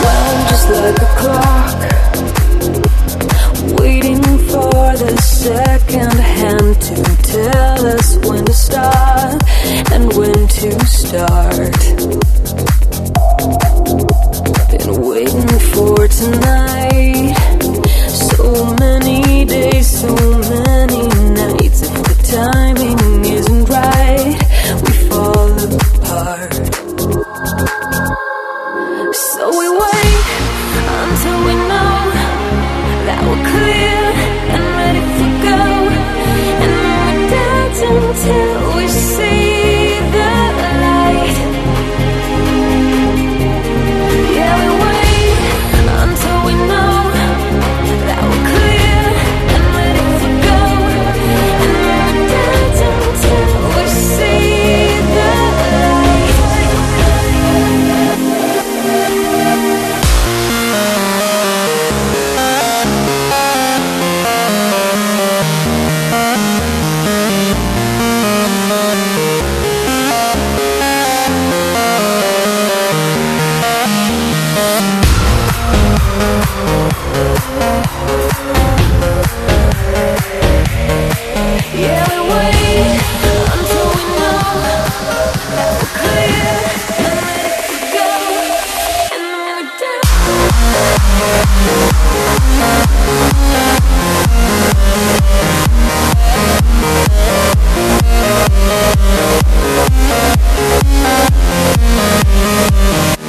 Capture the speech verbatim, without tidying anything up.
wound just like a clock, waiting for the second hand to tell us when to stop and when to start. Been waiting for tonight, so many days, so many nights. If the timing isn't right, we fall apart. So we wait until we know that we're clear and ready to go, and we dance until we see the light. Yeah, we wait until we know that we're clear and ready to go, and we dance until we see the light. Yeah, we wait until we know that we're clear and ready to go, and then we dance.